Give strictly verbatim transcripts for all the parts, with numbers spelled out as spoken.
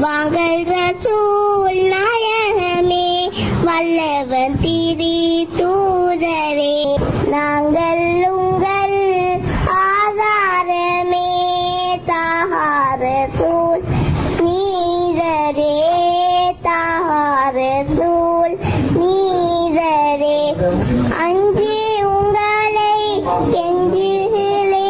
வாங்கள் ரசூல் நாயகமே வல்லவன் திரி தூதரே நாங்கள் உங்கள் ஆதாரமே தாஹா ரசூல் நீதரே தாஹா ரசூல் நீதரே அஞ்சி உங்களை கெஞ்சுகளே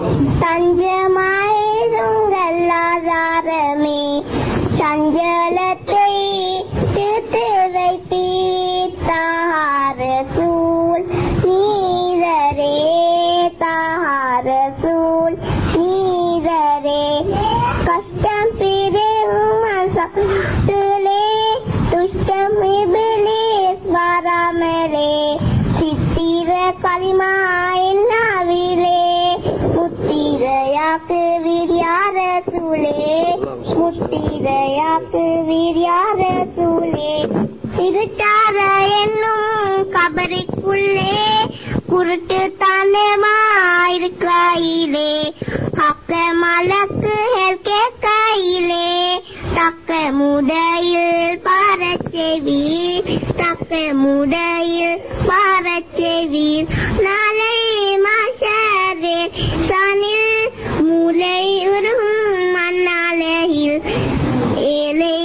தஞ்சமாயிருங்கள் ஆதாரமே சஞ்சலத்தை தீர்த்து வைப்பீர் தாஹா ரசூல் நீதரே தாஹா ரசூல் நீதரே கஷ்டம் பிறகும் அசத்திலே துஷ்டம் இபிலிஸ் வராமலே சித்திர கலிமா என்னாவிலே முத்திரையாக்கு வீர்யார சூலே முத்திரையாக்கு வீர்யார சூலே இருட்டார என்னும் கபரிக்குள்ளே குருட்டு தாண்டமாயிருக்கையிலே ஹக்க மலக்கு கேட்கையிலே தக்க முடையில் பாரச்செவீர் தக்க முடையில் பாரச்செவீர் நாளை மாஷரே சனில் மூளை உருகும் மண்ணாலையில் ஏழை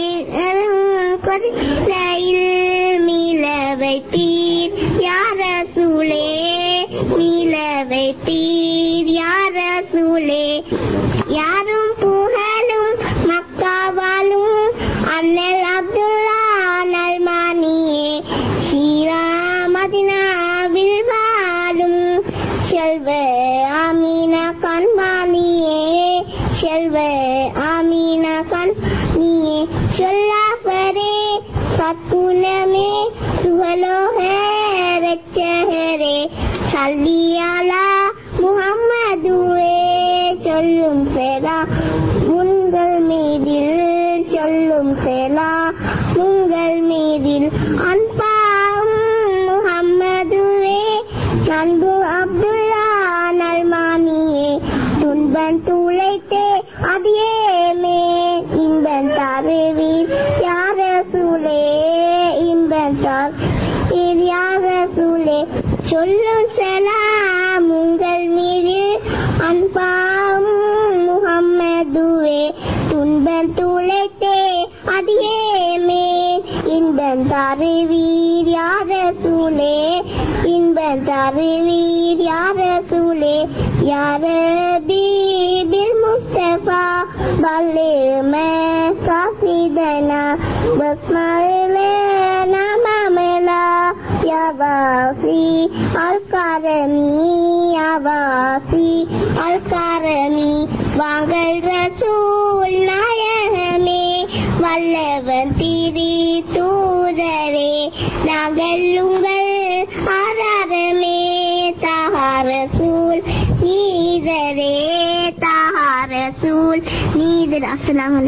கொடையில் மீள வைப்பீர் யார சூளே மீள வைப்பீர் யார சூளே யாரும் புகழும் மக்காவாலும் அண்ணல் அப்துல்லா நல்மானியே ஷீரா மதினாவில் வாழும் செல்வ ஆமீனா கண்மானியே செல்வ ஆமீனா கண்ணியே சொல்லாபரே சத்குணமே சுகலோக ரச்சகரே சல்லியாலா முஹம்மதுவே சொல்லும் செலா உங்கள் மீதில் சொல்லும் செலா உங்கள் மீதில் அன்பாம் முஹம்மதுவே நண்பு அப்துல்லா நல்மானியே துன்பன் துளைத்தே அதியேமே இன்பன் தருவீர் யார சூலே இன்பன் தருவீர் யார சூலே சொல்லும் செலாம் உங்கள் மீது அன்பாம் முஹம்மதுவே துன்பன் துளைத்தே அதியேமே இன்பன் தருவீர் யார சூலே இன்பன் தருவீர் யார சூலே யார பீபில் முஸ்தபா பல்லுமே காசிதனா பஸ்மலே நாமமேலா யாவாசி அல்காரமி யாவாசி அல்காரமி வாங்கள் ரசூல் நாயகமே வல்லவன் திரி தூதரே நாங்கள் உங்கள் ஆதாரமே தாஹா ரசூல் நீதரே தாஹா ரசூல் நீதர். அஸ்ஸலாமு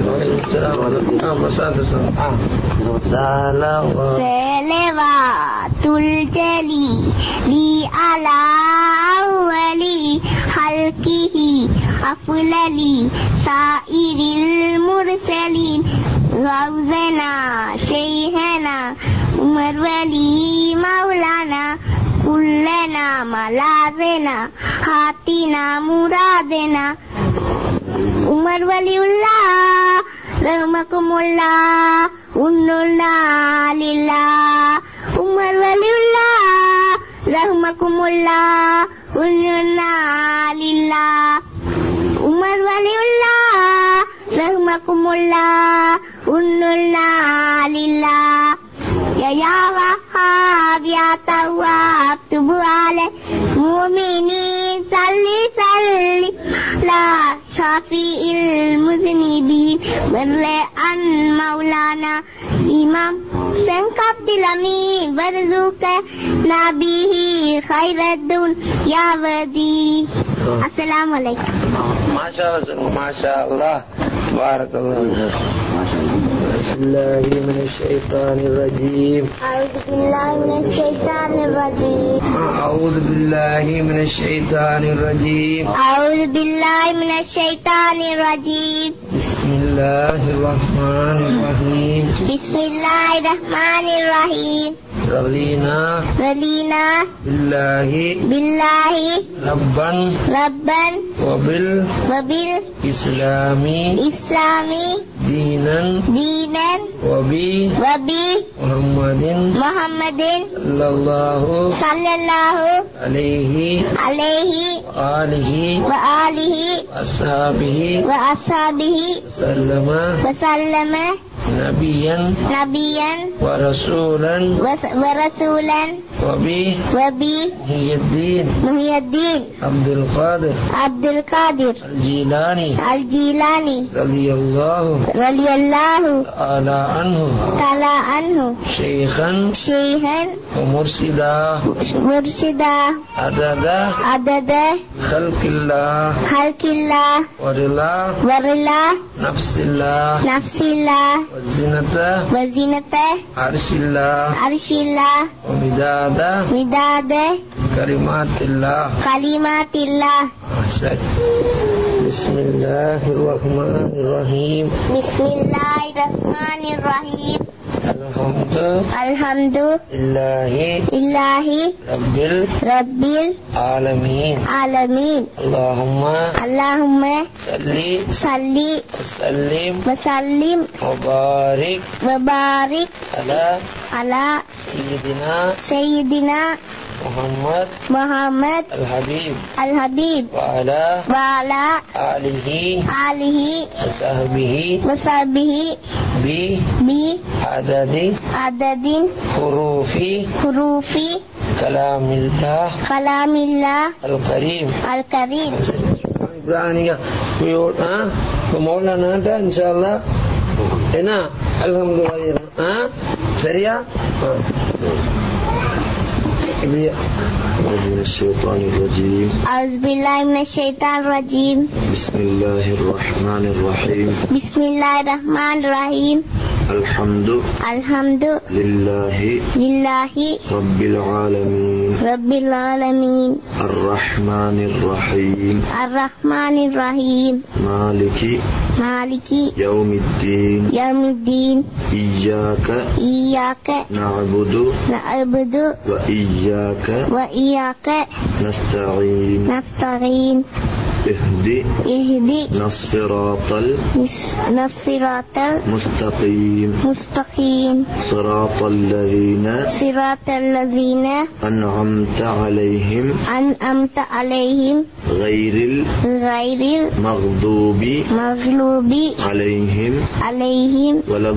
அலைக்கும். சலவாத்துல் ஜலி லி அலா அவ்வலி ஹல்கிஹி அஃலலி சாயிரில் முர்சலீன் கௌஸனா ஷைஹனா உமர் வலி மௌலானா குல்லனா மலாதனா ஹாத்தினா முராதனா உமர் வலியுல்லா ரஹ்மக்குமுல்லா உன்னுல்லா லில்லா உமர் வலியுல்லா ரஹ்மக்குமுல்லா உன்னுல்லா லில்லா உமர் வலியுல்லா ரஹ்மக்குமுல்லா உன்னுல்லா லில்லா யா வஹாப் யா தவ்வாப் துபு அலை முஃமினீன் சல்லி சல்லி லா ஷாஃபிஇல் முஸ்னிபீன் பர்லே அன் மௌலானா இமாம் சங்கப்திலமி வர்துக நபிஹி கைரதுன் யாவதி. அஸ்ஸலாமு அலைக்கும். மாஷாஅல்லாஹ் மாஷாஅல்லாஹ் பாரக்கல்லாஹ். بالله من الشيطان الرجيم. أعوذ بالله من الشيطان الرجيم. أعوذ بالله من الشيطان الرجيم. أعوذ بالله من الشيطان الرجيم. بسم الله Bismillahirrahmanirrahim. Bismillahirrahmanirrahim. Radina Radina billahi billahi rabban rabban wabil wabil islami islami dinan dinan wabi wabi Muhammadin Muhammadin sallallahu sallallahu alaihi alaihi wa alihi wa alihi ashabihi wa ashabihi sallama wa sallama nabiyan nabiyan wa rasulan wa wa rasulan wabi wabi Muhyiddin Muhyiddin Abdul Qadir Abdul Qadir Al-Jilani Al-Jilani radhiyallahu radhiyallahu ta'ala anhu ta'ala anhu syekhan syekhan wa mursida mursida adada adada khalqillah khalqillah wa rila warila nafsillah nafsillah wa zinata wa zinata arshillah arshillah wa midada midada kalimatillah kalimatillah. Bismillahirrahmanirrahim. Bismillahirrahmanirrahim. Alhamdu Alhamdu Lillahi Lillahi Rabbil Rabbil Alamin. Alamin. Allahumma Allahumma salli salli Wasallim wasallim Mubarik wabarik Ala ala Sayyidina Sayyidina Muhammad Muhammad Al-Habib Al-Habib wa ala wa ala alihi alihi Sahbihi wasahbihi Bi bi Adadi adadin Hurufi hurufi Kalamillah kalamillah Al-Karim Al-Karim. Ibrahim ya ha Maulana ada insyaallah என்ன அல்ஹம்துலில்லாஹ் ஆ சரியா இப்படியா من الشيطان الرجيم أعوذ بالله من الشيطان الرجيم بسم الله الرحمن الرحيم بسم الله الرحمن الرحيم الحمد الحمد لله لله رب العالمين رب العالمين الرحمن الرحيم الرحمن الرحيم مالك مالك يوم الدين يوم الدين إياك إياك نعبد نعبد وإياك وإياك نستعين نستعين اهدي اهدي الصراط الصراط المستقيم المستقيم صراط الذين صراط الذين أنعمت عليهم أنعمت عليهم غير غير المغضوب المغلوب عليهم عليهم ولا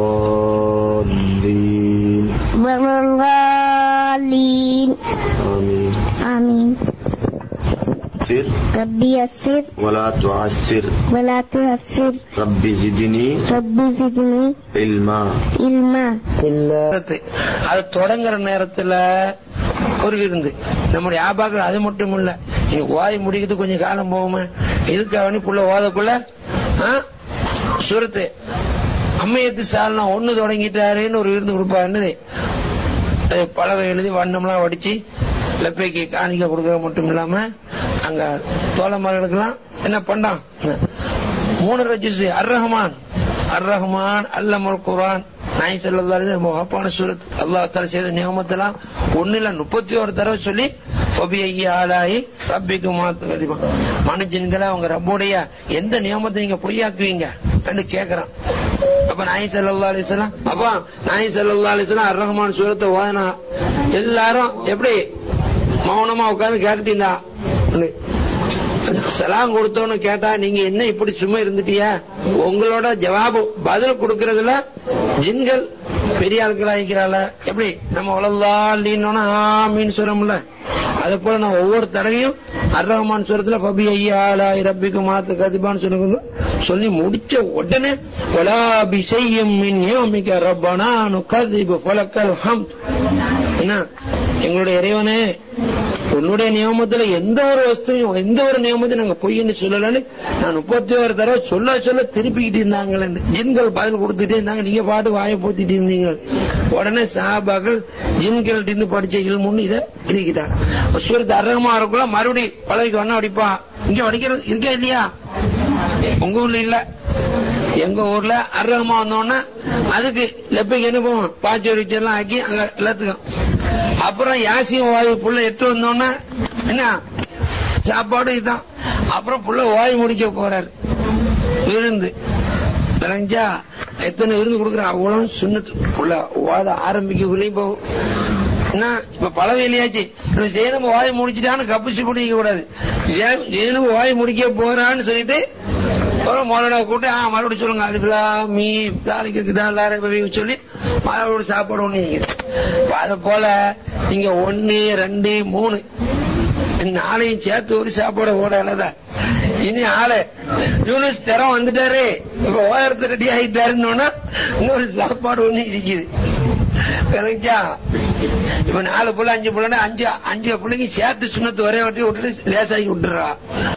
الضالين ولا الضالين. آمين. آمين. يسر ربي يسر ولا تعسر ولا تعسر ربي زدني ربي زدني علما علما. இல்ல அது தொடங்குற நேரத்துல ஒரு இருந்து நம்முடைய ஆபாக்கள் அது மட்டும் இல்ல இன்னைக்கு ஓதி முடிக்கிறது கொஞ்சம் காலம் போகுமே இதுக்கு அவனுக்குள்ள ஓதக்குள்ள சூரத்து அம்மையத்து சாலனா ஒண்ணு தொடங்கிட்டாருன்னு ஒரு விருந்து கொடுப்பா என்னது பலவை எழுதி வண்ணம்லாம் வடிச்சு லப்பைக்கு காணிக்க கொடுக்கற மட்டும் இல்லாம அங்க தோழமார்களுக்கெல்லாம் என்ன பண்ணான் மூணு ரஜிஸ் அர் ரஹ்மான் அர் ரஹ்மான் அல்லமல் குர்ஆன் நாய் ஸல்லல்லாஹு அலைஹி வஸல்லம் முஹப்பான சூரத் அல்லாஹ் தஆலா செய்த நியமத்தெல்லாம் ஒண்ணுல முப்பத்தி ஒரு தடவை சொல்லி ஒபியைய ஆலாயி ரப்பிக்குமா துகதிபா மனுஜன்களை அவங்க ரப்புடைய எந்த நியமத்தை நீங்க பொய்யாக்குவீங்க என்று கேக்குறான். அப்ப நாய் ஸல்லல்லாஹு அலைஹி வஸல்லம் அப்ப நாய் ஸல்லல்லாஹு அலைஹி வஸல்லம் அர் ரஹ்மான் சூரத்தை ஓதுனா எல்லாரும் எப்படி மௌனமா உட்கார்ந்து கேட்டுட்டீங்களா? சலாம் கொடுத்தோன்னு கேட்டா நீங்க என்ன இப்படி சும்மா இருந்துட்டியா? உங்களோட ஜவாபு பதில் கொடுக்கறதுல ஜின்கள் பெரிய ஆட்களா இருக்கிறாள். எப்படி நம்ம உலல்லான்னு ஆமீன் சொல்றோம்ல, அது போல நான் ஒவ்வொரு தடவையும் அர் ரஹ்மான் சூரத்துல பபி ஐயா ரப்பிக்கு மாத்து கதிபான்னு சொல்லுங்க சொல்லி முடிச்ச உடனே வலா பிஷையும் மின் யௌமிக ரப்பனா நுகதிபு ஃபலக்கல் ஹம்த். என்ன எங்களுடைய இறைவனே உன்னுடைய நியமத்துல எந்த ஒரு வஸ்துவையும் எந்த ஒரு நியமத்தையும் நாங்க பொய்ன்னு சொல்லலன்னு நான் முப்பத்தி ஒரு தடவை சொல்ல சொல்ல திருப்பிக்கிட்டு இருந்தாங்களே ஜின்கள் பதில் கொடுத்துட்டே இருந்தாங்க. நீங்க பாட்டு வாயை போத்திட்டு இருந்தீங்க. உடனே சஹாபாக்கள் ஜின்கள் இருந்து படிச்ச இல்முன்னு இதை எழுதிக்கிட்டாங்க. சூரத் அர் ரஹ்மான் இருக்குள்ள மறுபடி பழவிக்கு வண்ணம் அடிப்பான். இங்க வடிக்கிறது இருக்கா இல்லையா? உங்க ஊர்ல இல்ல எங்க ஊர்ல அருகமா வந்தோன்னா அதுக்கு லெப்பைக்கு என்ன போவோம், பாச்சோரி எல்லாம் ஆக்கி அங்க எல்லாத்துக்கும். அப்புறம் யாசியம் வாயு புள்ள எட்டு வந்தோன்னா என்ன சாப்பாடு இதுதான். அப்புறம் புள்ள வாயு முடிக்க போறாரு விருந்து விளைஞ்சா எத்தனை விருந்து கொடுக்குற அவ்வளவு சுண்ணத்து புள்ள வாத ஆரம்பிக்க போகும். என்ன இப்ப பழவேலியாச்சு ஜெயனு வாய் முடிச்சுட்டான்னு கப்பிச்சு முடிக்க கூடாது. ஜெயனு வாய் முடிக்க போறான்னு சொல்லிட்டு மோலனா கூட்டு மறுபடியும் சொல்லுங்க அடிப்பலா மீ தாளிக்கு சொல்லி மறுபடியும் சாப்பாடு ஒண்ணு. அத போல நீங்க ஒன்னு ரெண்டு மூணு நாளையும் சேர்த்து ஒரு சாப்பாடு ஓடலதான். இனி ஆளு யூனிஸ் திறம் வந்துட்டாரு, இப்ப ஓயரத்து ரெடி ஆகிட்டாருன்னு இன்னொரு சாப்பாடு ஒண்ணு இருக்குது. இப்ப நாலு புள்ள அஞ்சு புள்ள அஞ்சு அஞ்சு பிள்ளைங்க சேர்த்து சுண்ணத்து ஒரே வாட்டி விட்டுட்டு லேசாகி விட்டுறா.